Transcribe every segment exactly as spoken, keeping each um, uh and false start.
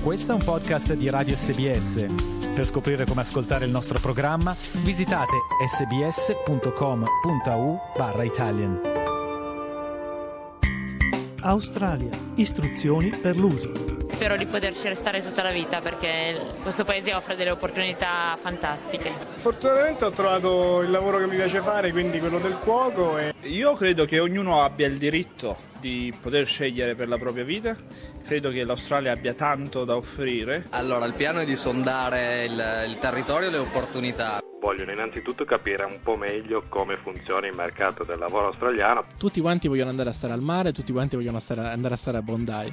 Questo è un podcast di Radio S B S. Per scoprire come ascoltare il nostro programma, visitate sbs.com.au barra Italian. Australia. Istruzioni per l'uso. Spero di poterci restare tutta la vita perché questo paese offre delle opportunità fantastiche. Fortunatamente ho trovato il lavoro che mi piace fare, quindi quello del cuoco. E... Io credo che ognuno abbia il diritto di poter scegliere per la propria vita. Credo che l'Australia abbia tanto da offrire. Allora, il piano è di sondare il, il territorio e le opportunità. Vogliono innanzitutto capire un po' meglio come funziona il mercato del lavoro australiano. Tutti quanti vogliono andare a stare al mare, tutti quanti vogliono stare, andare a stare a Bondi.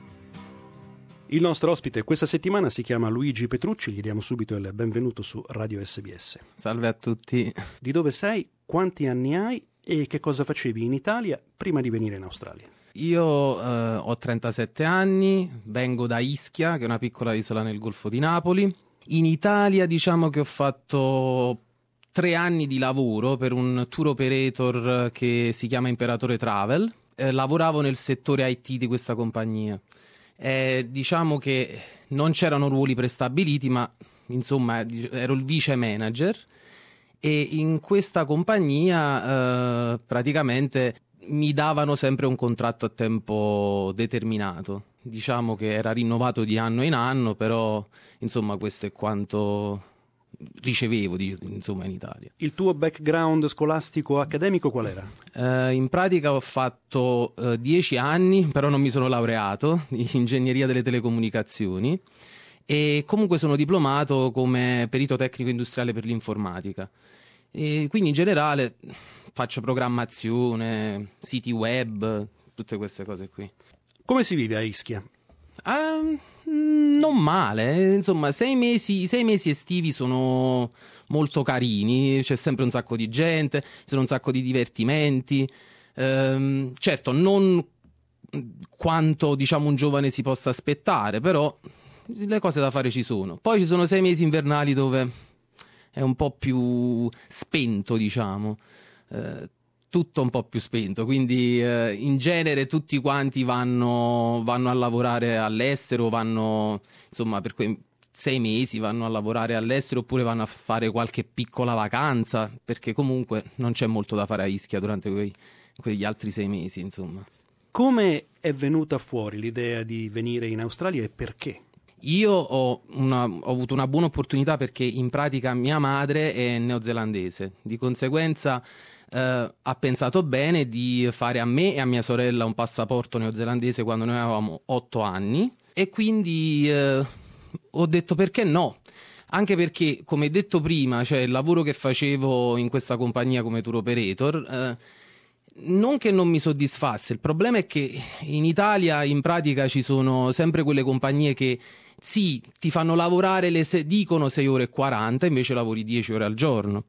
Il nostro ospite questa settimana si chiama Luigi Petrucci, gli diamo subito il benvenuto su Radio S B S. Salve a tutti. Di dove sei, quanti anni hai e che cosa facevi in Italia prima di venire in Australia? Io eh, ho trentasette anni, vengo da Ischia, che è una piccola isola nel Golfo di Napoli. In Italia diciamo che ho fatto tre anni di lavoro per un tour operator che si chiama Imperatore Travel. Eh, lavoravo nel settore I T di questa compagnia. Eh, diciamo che non c'erano ruoli prestabiliti, ma insomma ero il vice manager e in questa compagnia eh, praticamente mi davano sempre un contratto a tempo determinato. Diciamo che era rinnovato di anno in anno, però insomma questo è quanto ricevevo di, insomma in Italia. Il tuo background scolastico accademico qual era? Eh, in pratica ho fatto eh, dieci anni, però non mi sono laureato in ingegneria delle telecomunicazioni e comunque sono diplomato come perito tecnico industriale per l'informatica. E quindi in generale faccio programmazione, siti web, tutte queste cose qui. Come si vive a Ischia? Um, non male, insomma sei mesi, sei mesi estivi sono molto carini, c'è sempre un sacco di gente, ci sono un sacco di divertimenti, um, certo non quanto diciamo un giovane si possa aspettare, però le cose da fare ci sono. Poi ci sono sei mesi invernali dove è un po' più spento, diciamo, uh, tutto un po' più spento, quindi eh, in genere tutti quanti vanno, vanno a lavorare all'estero, vanno insomma per quei sei mesi vanno a lavorare all'estero oppure vanno a fare qualche piccola vacanza, perché comunque non c'è molto da fare a Ischia durante quei, quegli altri sei mesi, insomma. Come è venuta fuori l'idea di venire in Australia e perché? Io ho, una, ho avuto una buona opportunità perché in pratica mia madre è neozelandese, di conseguenza Uh, ha pensato bene di fare a me e a mia sorella un passaporto neozelandese quando noi avevamo otto anni e quindi uh, ho detto perché no, anche perché come detto prima, cioè il lavoro che facevo in questa compagnia come tour operator uh, non che non mi soddisfasse, il problema è che in Italia in pratica ci sono sempre quelle compagnie che sì, ti fanno lavorare le se- dicono sei ore e quaranta, invece lavori dieci ore al giorno.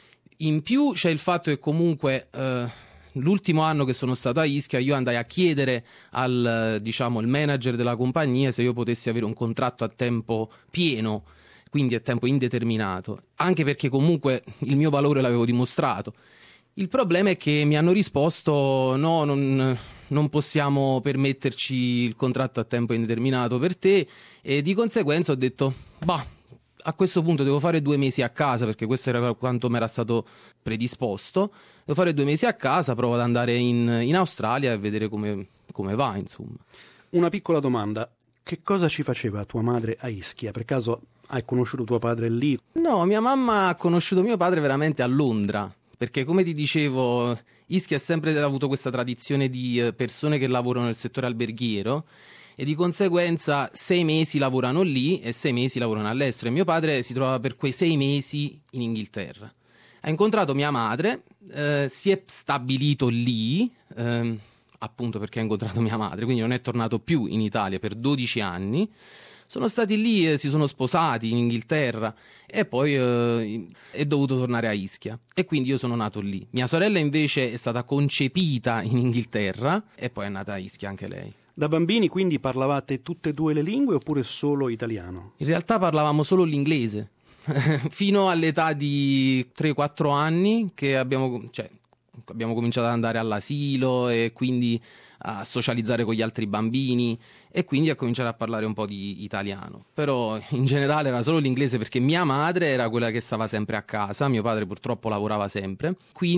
In più c'è il fatto che comunque eh, l'ultimo anno che sono stato a Ischia io andai a chiedere al diciamo il manager della compagnia se io potessi avere un contratto a tempo pieno, quindi a tempo indeterminato, anche perché comunque il mio valore l'avevo dimostrato. Il problema è che mi hanno risposto no, non, non possiamo permetterci il contratto a tempo indeterminato per te e di conseguenza ho detto bah, a questo punto devo fare due mesi a casa perché questo era quanto mi era stato predisposto, devo fare due mesi a casa, provo ad andare in, in Australia e vedere come, come va, insomma. Una piccola domanda, che cosa ci faceva tua madre a Ischia? Per caso hai conosciuto tuo padre lì? No, mia mamma ha conosciuto mio padre veramente a Londra, perché come ti dicevo Ischia ha sempre avuto questa tradizione di persone che lavorano nel settore alberghiero e di conseguenza sei mesi lavorano lì e sei mesi lavorano all'estero e mio padre si trovava per quei sei mesi in Inghilterra. Ha incontrato mia madre, eh, si è stabilito lì, eh, appunto perché ha incontrato mia madre, quindi non è tornato più in Italia per dodici anni. Sono stati lì, eh, si sono sposati in Inghilterra e poi eh, è dovuto tornare a Ischia e quindi io sono nato lì. Mia sorella invece è stata concepita in Inghilterra e poi è nata a Ischia anche lei. Da bambini quindi parlavate tutte e due le lingue oppure solo italiano? In realtà parlavamo solo l'inglese, fino all'età di tre quattro anni che abbiamo, cioè, abbiamo cominciato ad andare all'asilo e quindi a socializzare con gli altri bambini e quindi a cominciare a parlare un po' di italiano. Però in generale era solo l'inglese, perché mia madre era quella che stava sempre a casa, mio padre purtroppo lavorava sempre,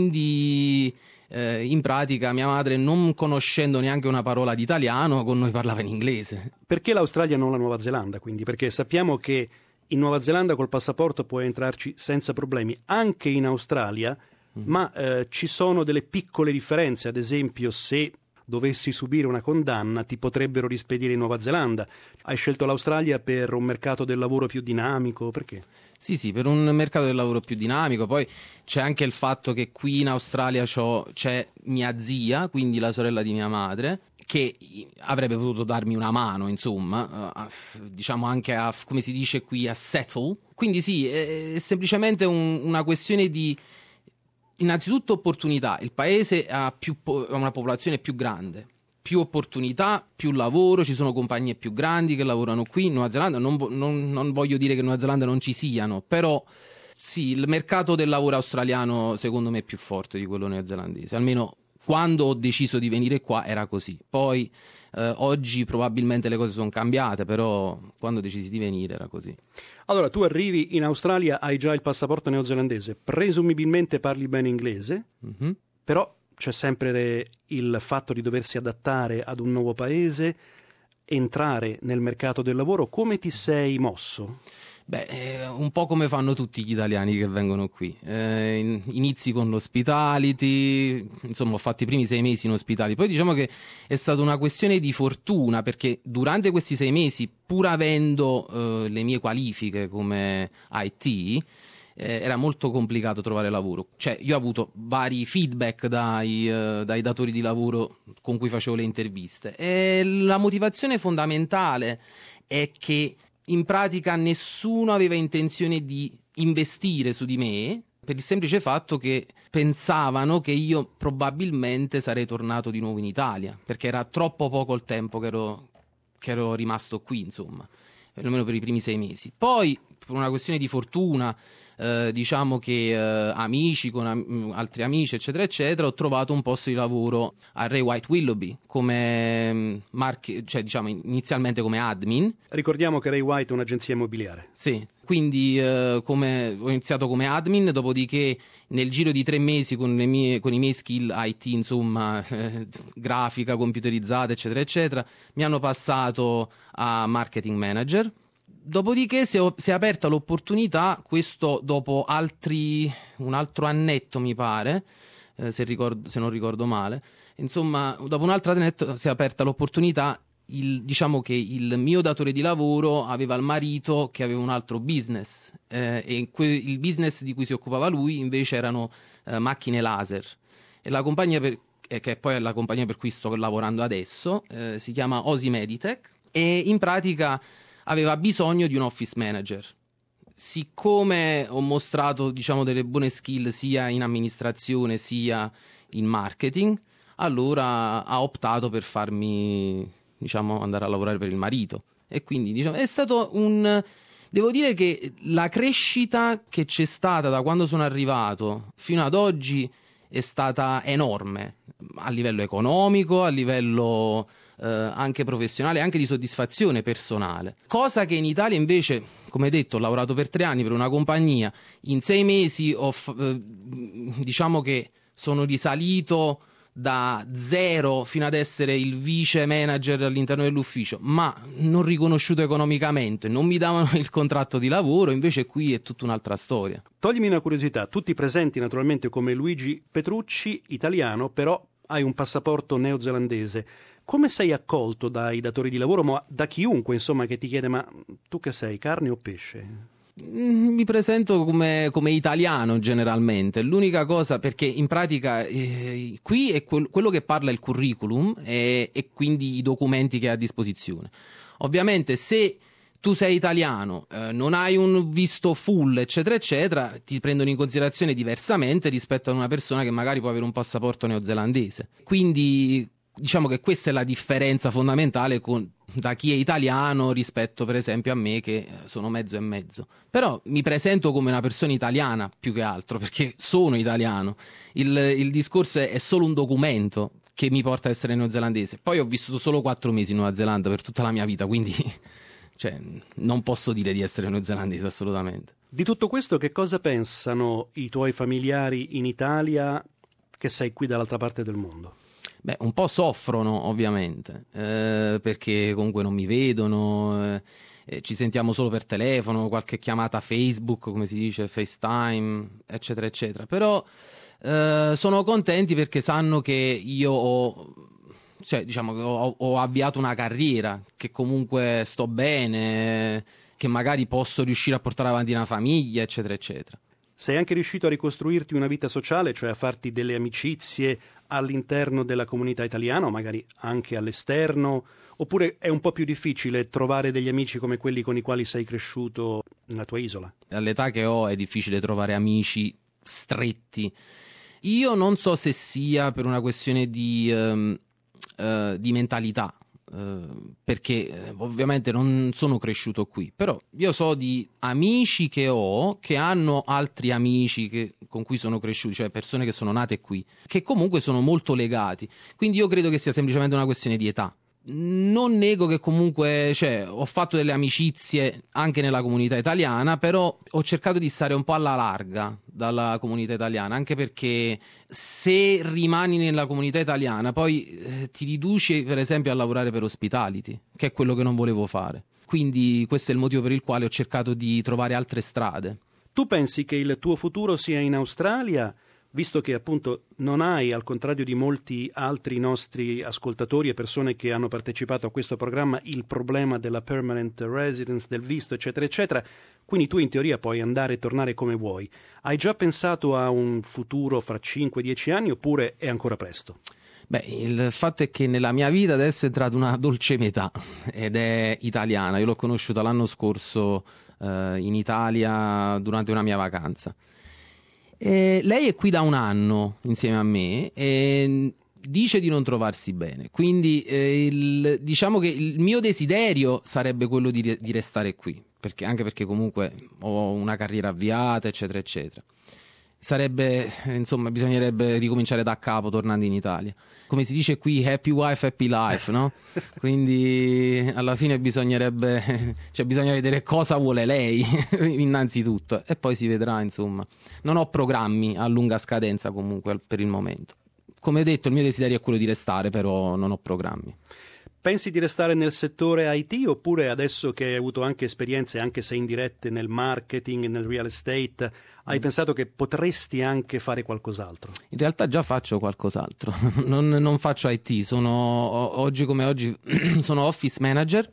quindi eh, in pratica mia madre, non conoscendo neanche una parola di italiano, con noi parlava in inglese. Perché l'Australia non la Nuova Zelanda, quindi? Perché sappiamo che in Nuova Zelanda col passaporto puoi entrarci senza problemi, anche in Australia, mm. ma eh, ci sono delle piccole differenze. Ad esempio, se dovessi subire una condanna ti potrebbero rispedire in Nuova Zelanda. Hai scelto l'Australia per un mercato del lavoro più dinamico, perché? Sì, sì, per un mercato del lavoro più dinamico. Poi c'è anche il fatto che qui in Australia c'ho, c'è mia zia, quindi la sorella di mia madre, che avrebbe potuto darmi una mano, insomma, a, diciamo anche a, come si dice qui, a settle. Quindi sì, è semplicemente un, una questione di, innanzitutto, opportunità. Il paese ha, più, ha una popolazione più grande, più opportunità, più lavoro, ci sono compagnie più grandi che lavorano qui. In Nuova Zelanda, non, non, non voglio dire che in Nuova Zelanda non ci siano, però sì, il mercato del lavoro australiano secondo me è più forte di quello neozelandese, almeno quando ho deciso di venire qua era così. Poi eh, oggi probabilmente le cose sono cambiate, però quando decisi di venire era così. Allora, tu arrivi in Australia, hai già il passaporto neozelandese, presumibilmente parli bene inglese, mm-hmm. però c'è sempre il fatto di doversi adattare ad un nuovo paese, entrare nel mercato del lavoro. Come ti sei mosso? Beh, eh, un po' come fanno tutti gli italiani che vengono qui. Eh, in, inizi con l'hospitality, insomma ho fatto i primi sei mesi in hospitality, poi diciamo che è stata una questione di fortuna, perché durante questi sei mesi, pur avendo eh, le mie qualifiche come I T, eh, era molto complicato trovare lavoro. Cioè, io ho avuto vari feedback dai, eh, dai datori di lavoro con cui facevo le interviste, e la motivazione fondamentale è che in pratica nessuno aveva intenzione di investire su di me, per il semplice fatto che pensavano che io probabilmente sarei tornato di nuovo in Italia, perché era troppo poco il tempo che ero, che ero rimasto qui, insomma, almeno per i primi sei mesi. Poi, per una questione di fortuna, eh, diciamo che eh, amici con am- altri amici, eccetera, eccetera, ho trovato un posto di lavoro a Ray White Willoughby come market, cioè diciamo inizialmente come admin. Ricordiamo che Ray White è un'agenzia immobiliare. Sì, quindi eh, come, ho iniziato come admin, dopodiché nel giro di tre mesi con, le mie, con i miei skill I T, insomma, eh, grafica, computerizzata, eccetera, eccetera, mi hanno passato a marketing manager. Dopodiché si è, si è aperta l'opportunità, questo dopo altri un altro annetto mi pare, eh, se, ricordo, se non ricordo male, insomma dopo un altro annetto si è aperta l'opportunità, il, diciamo che il mio datore di lavoro aveva il marito che aveva un altro business, eh, e que, il business di cui si occupava lui invece erano eh, macchine laser, e la compagnia per, eh, che poi è la compagnia per cui sto lavorando adesso, eh, si chiama Osi Meditech, e in pratica aveva bisogno di un office manager. Siccome ho mostrato, diciamo, delle buone skill sia in amministrazione sia in marketing, allora ha optato per farmi, diciamo, andare a lavorare per il marito. E quindi, diciamo, è stato un... Devo dire che la crescita che c'è stata da quando sono arrivato fino ad oggi è stata enorme, a livello economico, a livello eh, anche professionale, anche di soddisfazione personale. Cosa che in Italia invece, come detto, ho lavorato per tre anni per una compagnia, in sei mesi ho, eh, diciamo che sono risalito da zero fino ad essere il vice manager all'interno dell'ufficio, ma non riconosciuto economicamente, non mi davano il contratto di lavoro, invece qui è tutta un'altra storia. Toglimi una curiosità, tu ti presenti naturalmente come Luigi Petrucci, italiano, però hai un passaporto neozelandese. Come sei accolto dai datori di lavoro, ma da chiunque, insomma, che ti chiede: ma tu che sei, carne o pesce? Mi presento come, come italiano generalmente. L'unica cosa, perché in pratica eh, qui è quel, quello che parla il curriculum e, e quindi i documenti che hai a disposizione. Ovviamente se tu sei italiano, eh, non hai un visto full, eccetera eccetera, ti prendono in considerazione diversamente rispetto a una persona che magari può avere un passaporto neozelandese. Quindi diciamo che questa è la differenza fondamentale con, da chi è italiano rispetto per esempio a me che sono mezzo e mezzo. Però mi presento come una persona italiana più che altro, perché sono italiano. Il, il discorso è, è solo un documento che mi porta a essere neozelandese. Poi ho vissuto solo quattro mesi in Nuova Zelanda per tutta la mia vita, quindi cioè, non posso dire di essere neozelandese assolutamente. Di tutto questo che cosa pensano i tuoi familiari in Italia che sei qui dall'altra parte del mondo? Beh, un po' soffrono ovviamente, eh, perché comunque non mi vedono, eh, eh, ci sentiamo solo per telefono, qualche chiamata Facebook, come si dice, FaceTime, eccetera, eccetera. Però eh, sono contenti perché sanno che io ho, cioè, diciamo, che ho, ho avviato una carriera, che comunque sto bene, che magari posso riuscire a portare avanti una famiglia, eccetera, eccetera. Sei anche riuscito a ricostruirti una vita sociale, cioè a farti delle amicizie all'interno della comunità italiana o magari anche all'esterno? Oppure è un po' più difficile trovare degli amici come quelli con i quali sei cresciuto nella tua isola? All'età che ho è difficile trovare amici stretti. Io non so se sia per una questione di, um, uh, di mentalità. Uh, perché eh, ovviamente non sono cresciuto qui, però io so di amici che ho che hanno altri amici che, con cui sono cresciuti, cioè persone che sono nate qui, che comunque sono molto legati, quindi io credo che sia semplicemente una questione di età. Non nego che comunque, cioè, ho fatto delle amicizie anche nella comunità italiana, però ho cercato di stare un po' alla larga dalla comunità italiana, anche perché se rimani nella comunità italiana poi eh, ti riduci per esempio a lavorare per hospitality, che è quello che non volevo fare. Quindi questo è il motivo per il quale ho cercato di trovare altre strade. Tu pensi che il tuo futuro sia in Australia? Visto che appunto non hai, al contrario di molti altri nostri ascoltatori e persone che hanno partecipato a questo programma, il problema della permanent residence, del visto, eccetera, eccetera, quindi tu in teoria puoi andare e tornare come vuoi. Hai già pensato a un futuro fra cinque dieci anni oppure è ancora presto? Beh, il fatto è che nella mia vita adesso è entrata una dolce metà ed è italiana. Io l'ho conosciuta l'anno scorso eh, in Italia durante una mia vacanza. Eh, lei è qui da un anno insieme a me e dice di non trovarsi bene, quindi eh, il, diciamo che il mio desiderio sarebbe quello di, di restare qui, perché, anche perché comunque ho una carriera avviata, eccetera, eccetera. Sarebbe, insomma, bisognerebbe ricominciare da capo tornando in Italia. Come si dice qui, happy wife, happy life, no? Quindi alla fine bisognerebbe, cioè bisogna vedere cosa vuole lei innanzitutto e poi si vedrà, insomma. Non ho programmi a lunga scadenza comunque per il momento. Come detto, il mio desiderio è quello di restare, però non ho programmi. Pensi di restare nel settore I T oppure adesso che hai avuto anche esperienze, anche se indirette, nel marketing, nel real estate, hai pensato che potresti anche fare qualcos'altro? In realtà già faccio qualcos'altro, non, non faccio I T, sono oggi come oggi sono office manager,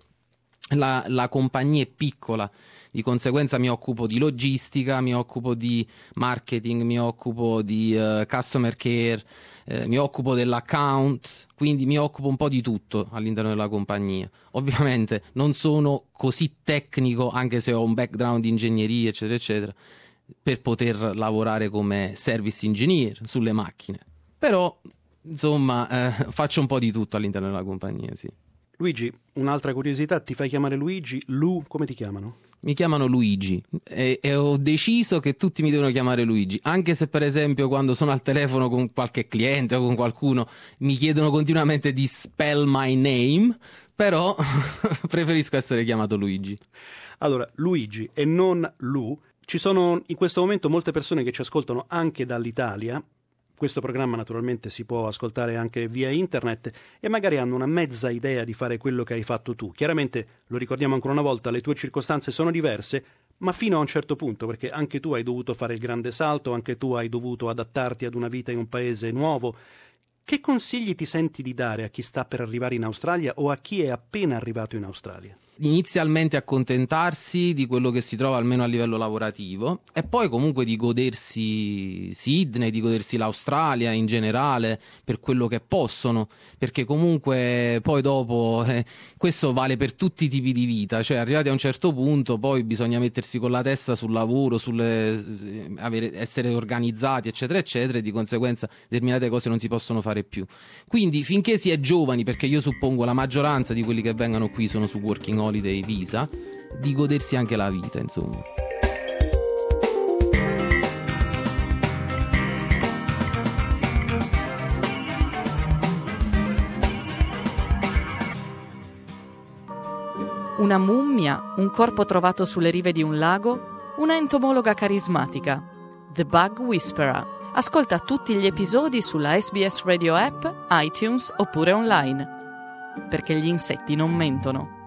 la, la compagnia è piccola, di conseguenza mi occupo di logistica, mi occupo di marketing, mi occupo di uh, customer care, eh, mi occupo dell'account, quindi mi occupo un po' di tutto all'interno della compagnia. Ovviamente non sono così tecnico, anche se ho un background di ingegneria, eccetera, eccetera, per poter lavorare come service engineer sulle macchine. Però, insomma, eh, faccio un po' di tutto all'interno della compagnia, sì. Luigi, un'altra curiosità, ti fai chiamare Luigi? Lu, come ti chiamano? Mi chiamano Luigi e, e ho deciso che tutti mi devono chiamare Luigi, anche se per esempio quando sono al telefono con qualche cliente o con qualcuno mi chiedono continuamente di spell my name, però preferisco essere chiamato Luigi. Allora, Luigi e non Lu. Ci sono in questo momento molte persone che ci ascoltano anche dall'Italia. Questo programma naturalmente si può ascoltare anche via internet e magari hanno una mezza idea di fare quello che hai fatto tu. Chiaramente, lo ricordiamo ancora una volta, le tue circostanze sono diverse, ma fino a un certo punto, perché anche tu hai dovuto fare il grande salto, anche tu hai dovuto adattarti ad una vita in un paese nuovo. Che consigli ti senti di dare a chi sta per arrivare in Australia o a chi è appena arrivato in Australia? Inizialmente accontentarsi di quello che si trova almeno a livello lavorativo e poi comunque di godersi Sydney, di godersi l'Australia in generale per quello che possono, perché comunque poi dopo eh, questo vale per tutti i tipi di vita, cioè arrivati a un certo punto poi bisogna mettersi con la testa sul lavoro, sulle, eh, avere, essere organizzati eccetera eccetera e di conseguenza determinate cose non si possono fare più. Quindi finché si è giovani, perché io suppongo la maggioranza di quelli che vengono qui sono su working holiday visa, di godersi anche la vita, insomma. Una mummia, un corpo trovato sulle rive di un lago, una entomologa carismatica. The Bug Whisperer. Ascolta tutti gli episodi sulla S B S Radio App, iTunes oppure online. Perché gli insetti non mentono.